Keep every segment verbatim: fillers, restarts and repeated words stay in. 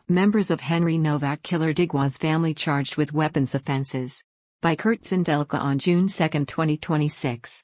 Members of Henry Novak killer Digwa's family charged with weapons offenses. By Kurt Sindelka on June second, twenty twenty-six.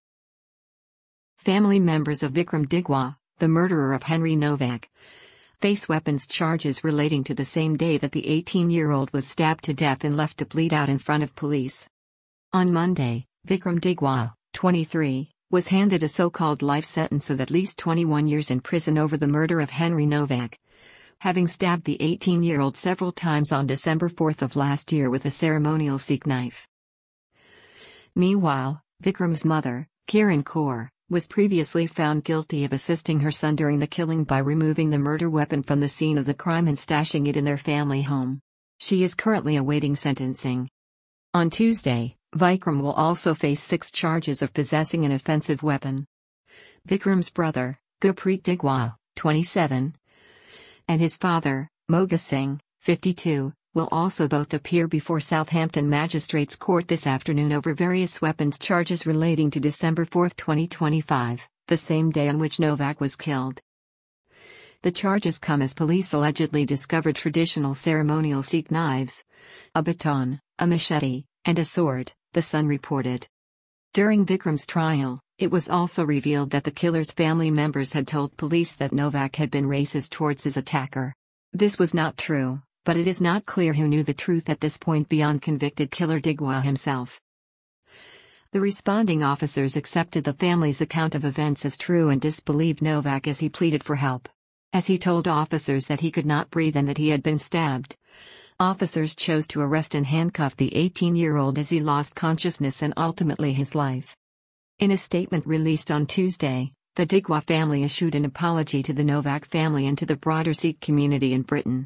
Family members of Vikram Digwa, the murderer of Henry Novak, face weapons charges relating to the same day that the eighteen-year-old was stabbed to death and left to bleed out in front of police. On Monday, Vikram Digwa, twenty-three, was handed a so-called life sentence of at least twenty-one years in prison over the murder of Henry Novak, having stabbed the eighteen-year-old several times on December fourth of last year with a ceremonial Sikh knife. Meanwhile, Vikram's mother, Kiran Kaur, was previously found guilty of assisting her son during the killing by removing the murder weapon from the scene of the crime and stashing it in their family home. She is currently awaiting sentencing. On Tuesday, Vikram will also face six charges of possessing an offensive weapon. Vikram's brother, Gurpreet Digwa, twenty-seven, and his father, Moga Singh, fifty-two, will also both appear before Southampton Magistrates Court this afternoon over various weapons charges relating to December fourth, twenty twenty-five, the same day on which Novak was killed. The charges come as police allegedly discovered traditional ceremonial Sikh knives, a baton, a machete, and a sword, the Sun reported. During Vikram's trial, it was also revealed that the killer's family members had told police that Novak had been racist towards his attacker. This was not true, but it is not clear who knew the truth at this point beyond convicted killer Digwa himself. The responding officers accepted the family's account of events as true and disbelieved Novak as he pleaded for help. As he told officers that he could not breathe and that he had been stabbed, officers chose to arrest and handcuff the eighteen-year-old as he lost consciousness and ultimately his life. In a statement released on Tuesday, the Digwa family issued an apology to the Novak family and to the broader Sikh community in Britain.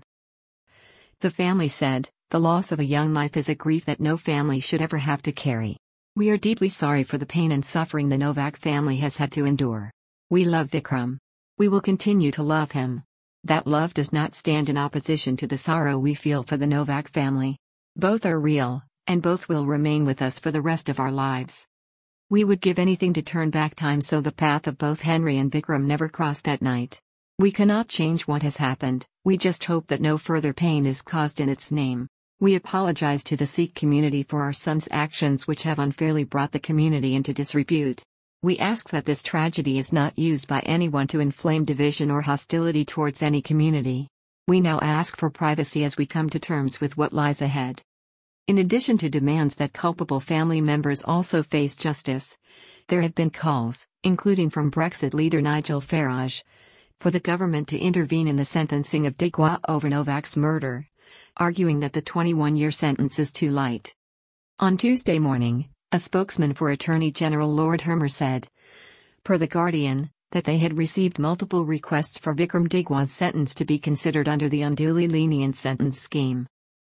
The family said, "The loss of a young life is a grief that no family should ever have to carry. We are deeply sorry for the pain and suffering the Novak family has had to endure. We love Vikram. We will continue to love him. That love does not stand in opposition to the sorrow we feel for the Novak family. Both are real, and both will remain with us for the rest of our lives. We would give anything to turn back time so the path of both Henry and Vikram never crossed that night. We cannot change what has happened, we just hope that no further pain is caused in its name. We apologize to the Sikh community for our son's actions which have unfairly brought the community into disrepute. We ask that this tragedy is not used by anyone to inflame division or hostility towards any community. We now ask for privacy as we come to terms with what lies ahead." In addition to demands that culpable family members also face justice, there have been calls, including from Brexit leader Nigel Farage, for the government to intervene in the sentencing of Digwa over Novak's murder, arguing that the twenty-one-year sentence is too light. On Tuesday morning, a spokesman for Attorney General Lord Hermer said, per The Guardian, that they had received multiple requests for Vikram Digwa's sentence to be considered under the unduly lenient sentence scheme.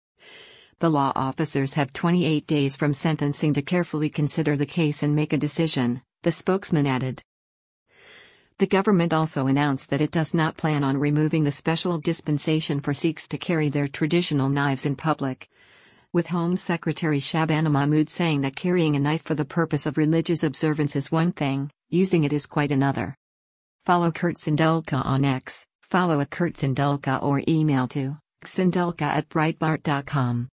The law officers have twenty-eight days from sentencing to carefully consider the case and make a decision, the spokesman added. The government also announced that it does not plan on removing the special dispensation for Sikhs to carry their traditional knives in public, with Home Secretary Shabana Mahmood saying that carrying a knife for the purpose of religious observance is one thing, using it is quite another. Follow Kurt Sindelka on X, follow at Kurt Sindelka or email to sindelka at breitbart dot com.